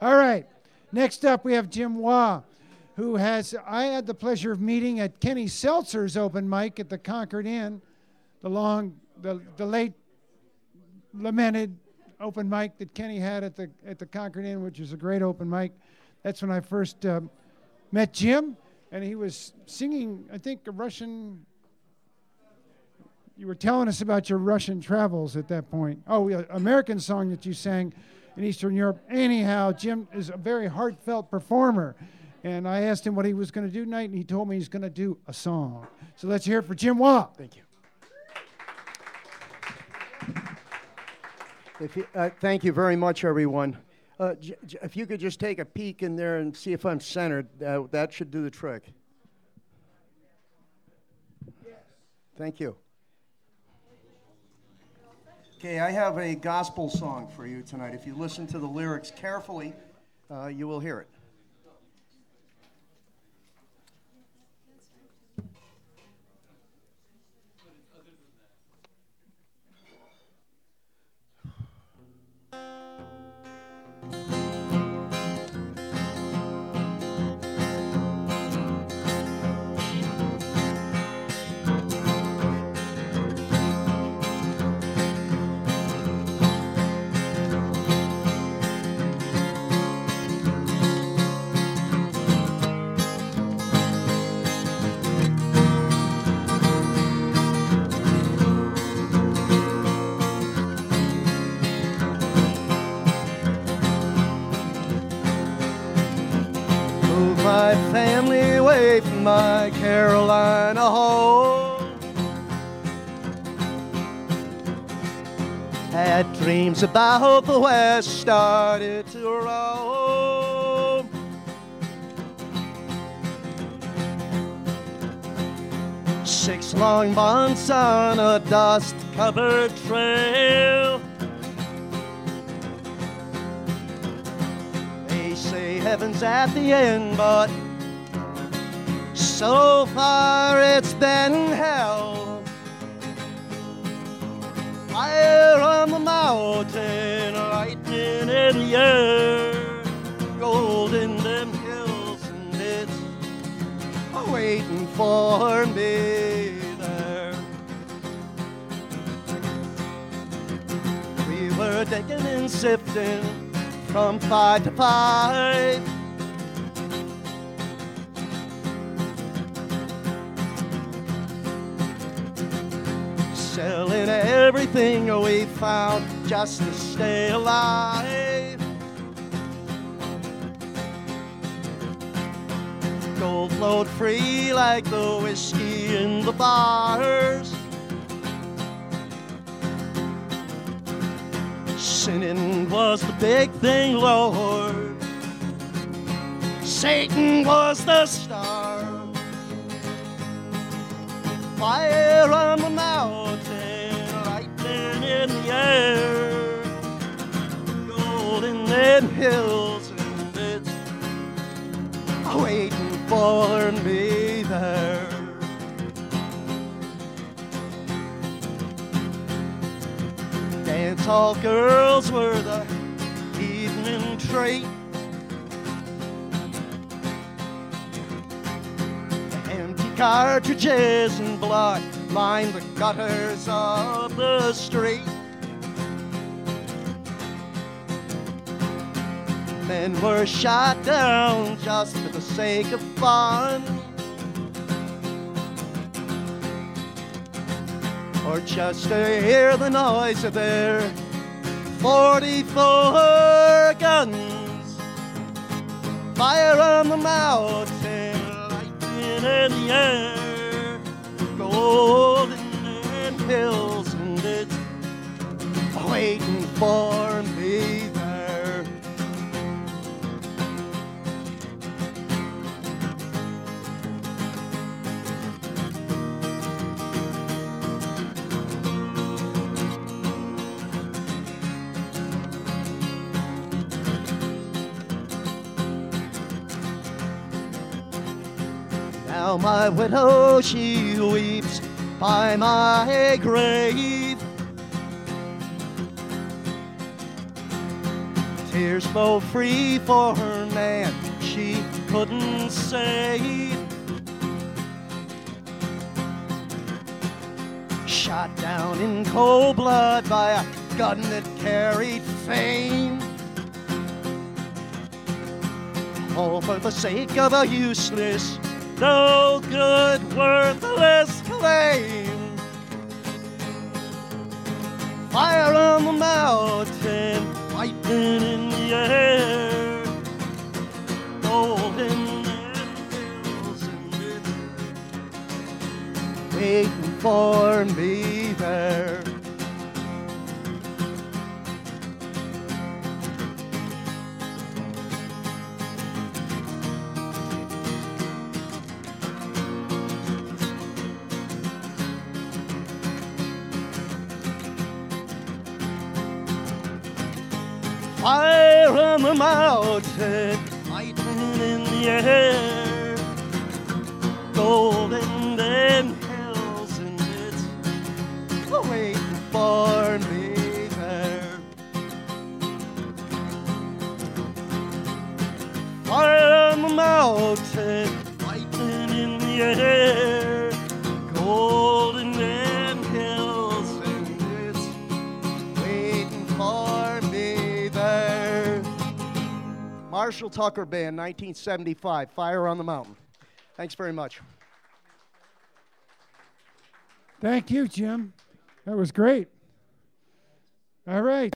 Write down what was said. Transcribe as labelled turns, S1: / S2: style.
S1: All right. Next up, we have Jim Waugh, who I had the pleasure of meeting at Kenny Seltzer's open mic at the Concord Inn, the late lamented open mic that Kenny had at the Concord Inn, which was a great open mic. That's when I first met Jim, and he was singing, I think, a Russian. You were telling us about your Russian travels at that point. Oh, American song that you sang in Eastern Europe. Anyhow, Jim is a very heartfelt performer, and I asked him what he was going to do tonight, and he told me he's going to do a song. So let's hear it for Jim Waugh.
S2: Thank you. Thank you very much, everyone. If you could just take a peek in there and see if I'm centered, that should do the trick. Yes. Thank you. Okay, I have a gospel song for you tonight. If you listen to the lyrics carefully, you will hear it. My family away from my Carolina home. Had dreams about the West, started to roam. Six long months on a dust-covered trail. Heaven's at the end, but so far it's been hell. Fire on the mountain, lightning in the air, gold in them hills, and it's waiting for me there. We were digging and sifting from 5 to 5. Selling everything we found just to stay alive. Gold flowed free like the whiskey in the bars. Sinning was the big thing, Lord. Satan was the star. Fire on the mountain, lightning in the air, gold in them hills, and it's waiting for me there. Dance hall girls were the evening treat. Empty cartridges and blood lined the gutters of the street. Men were shot down just for the sake of fun, or just to hear the noise of their 44 guns. Fire on the mountain, lightning in the air, gold in the hills, and it's waiting for me there. Now my widow, she weeps by my grave, Tears flow free for her man she couldn't save. Shot down in cold blood by a gun that carried fame. All for the sake of a useless, no good, worthless claim. Fire on the mountain, lightning in the air, gold in the hills and it's waiting for me there. Fire on the mountain, lightning in the air, gold in them hills, and it's waiting for me there. Fire on the mountain, lightning in the air, gold in them hills, and it's waiting for me there. Marshall Tucker Band, 1975, Fire on the Mountain. Thanks very much.
S1: Thank you, Jim. That was great. All right.